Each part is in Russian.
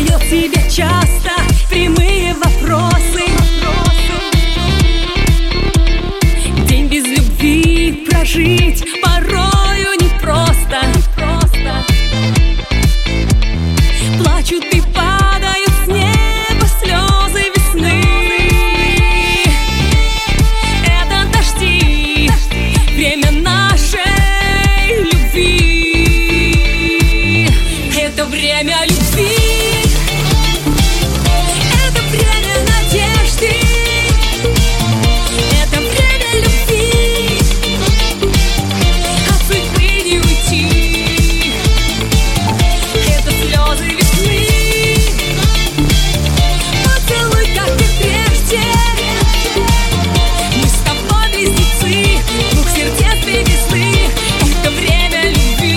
задает себе часто прямые вопросы. День без любви прожить порою непросто. Плачут и падают с неба слезы весны. Это дожди, время нашей любви. Это время любви. Это время надежды. Это время любви. От судьбы не уйти. Это слезы весны. Поцелуй, как и прежде. Мы с тобой близнецы, двух сердец две весны. Это время любви.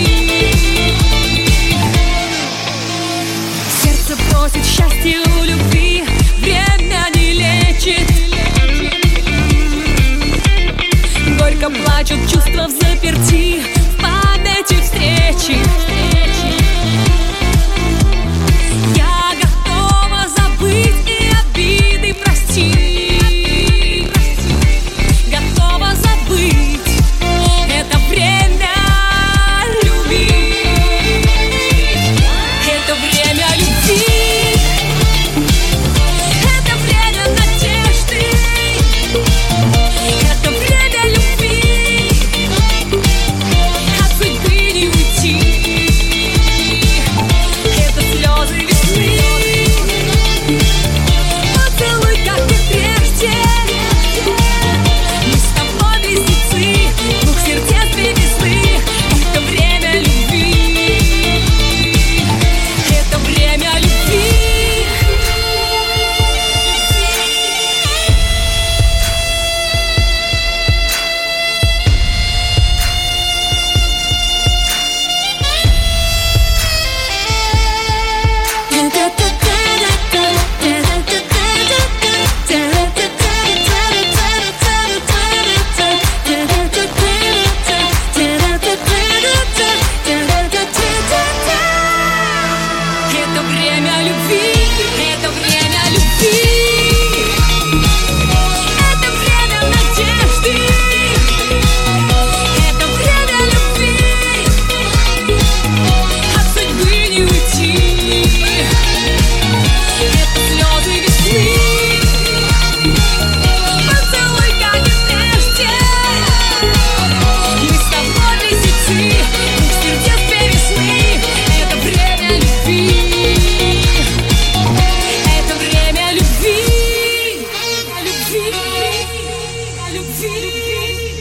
Сердце просит счастья у любви, время не лечит. Горько плачут чувства взаперти, в памяти встречи. Я готова забыть и обиды простить. Готова забыть. Это время любить. Это время любви. Это время надежды. Это время любви. От судьбы не уйти. Это слезы весны. Поцелуй, как и прежде. Мы с тобой близнецы, двух сердец две весны. Это время любви. Это время любви. Это время любви. Это время любви. Это время надежды. Это время любви. От судьбы не уйти. Это слезы весны. Поцелуй, как и прежде. Мы с тобой близнецы, двух сердец две весны. Это время любви. Это время любви. Любви. Любви.